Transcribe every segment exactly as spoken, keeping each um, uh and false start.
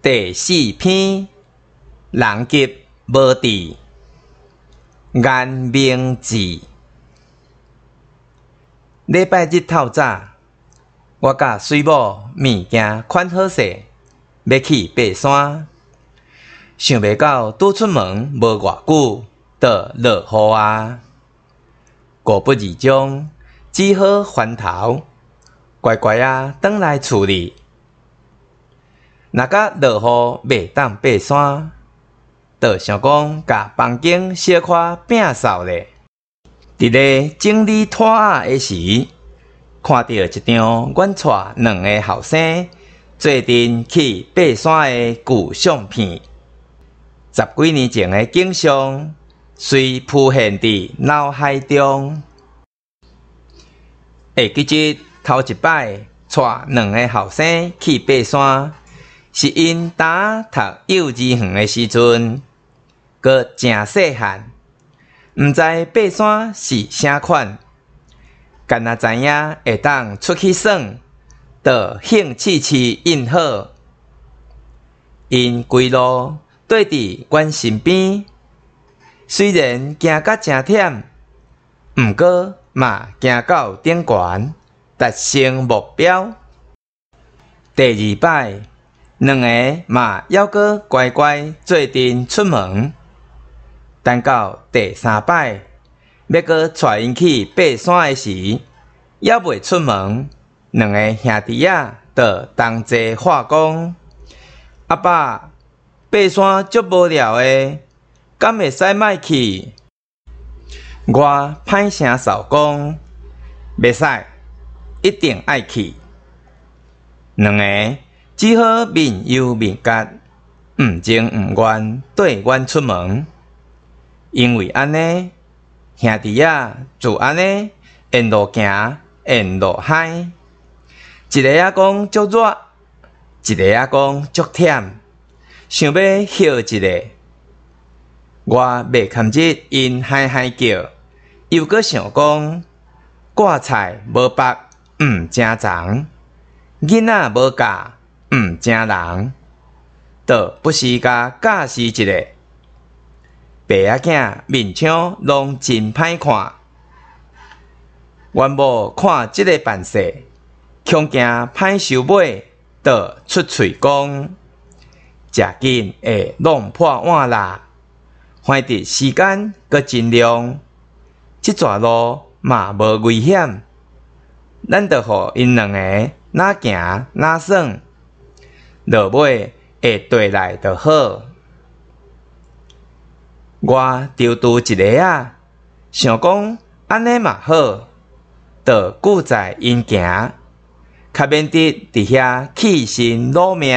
第四篇，人吉无治，颜明志。礼拜日透早，我甲水某物件款好势，要去爬山。想袂到拄出门无偌久，就落雨啊！果不其中，只好翻头，乖乖啊，转来厝里。若甲落雨袂当爬山，就想讲甲房间小可摒扫咧。伫咧整理拖仔的时，看到一张阮带两个后生做阵去爬山的旧相片。十几年前的景象，遂浮现伫脑海中。会记得头一摆带两个后生去爬山，是因呾读幼稚园的时阵，阁正细汉，毋知爬山是啥款，敢若知影会当出去耍，就兴趣气印好。因规路对伫阮身边，虽然行甲真忝，毋过嘛行到顶悬，达成目标。第二摆，两个嘛还阁乖乖做阵出门。等到第三摆，要阁带因去爬山的时，还未出门，两个兄弟仔就同齐话讲：阿爸，爬山足无聊的，敢会使莫去？我歹声扫讲：袂使，一定爱去。两个只好面忧面结，毋情毋愿缀阮出门。因为安尼，兄弟仔就安尼沿路行，沿路嗨。一个仔讲足热，一个仔讲足忝，想要歇一下。我袂堪日因嗨嗨叫，又阁想讲挂菜无白毋正长，囡仔无教毋正人，就不时甲教示一下。爸仔囝面相拢真歹看，阮某看即个办势，恐惊歹收尾，就出喙讲：食紧会弄破碗啦！反正时间阁真量，即段路嘛无危险，咱着互因两个哪行哪耍，落尾会回来就好。我丢拄一个啊，想讲安尼嘛好，就顾在因行，较免得伫遐气身落命。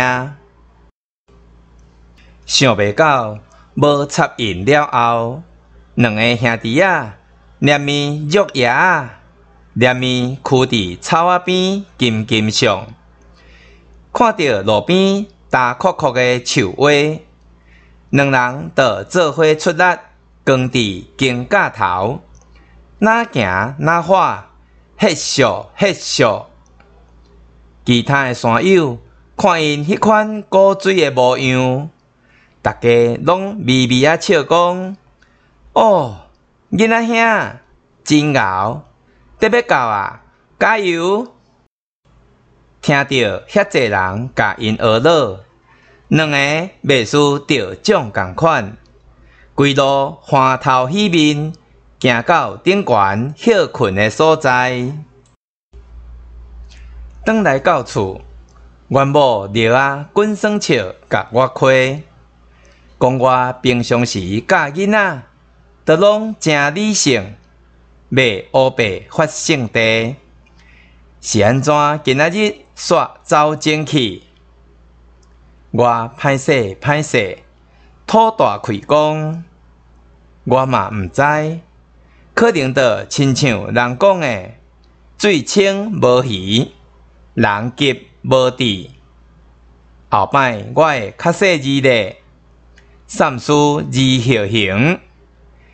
想袂到无插因了后，两个兄弟仔连面肉牙，连面徛伫草仔边金金上，看到路边大阔阔的树蛙。两人就做伙出力，扛伫荆架头，哪行哪画，翕相翕相。其他的山友看因迄款古锥的模样，大家拢微微啊笑讲：哦，囡仔兄真牛，得要到啊，加油！听到遐济人甲因学乐。两个袂输着奖共款，规路欢头喜面，行到顶悬歇困的所在。转来到厝，阮某尿啊滚酸笑甲我亏，讲我平常时教囡仔，都拢真理性，袂乌白发性地，是安怎今仔日煞走前去？我歹势歹势，吐大气讲，我嘛毋知，可能就亲像人讲的，水清无鱼，人急无治。后摆我会较细致咧，三思而后行，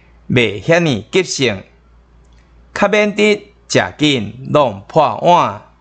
袂遐尼急性，较免得食紧弄破碗。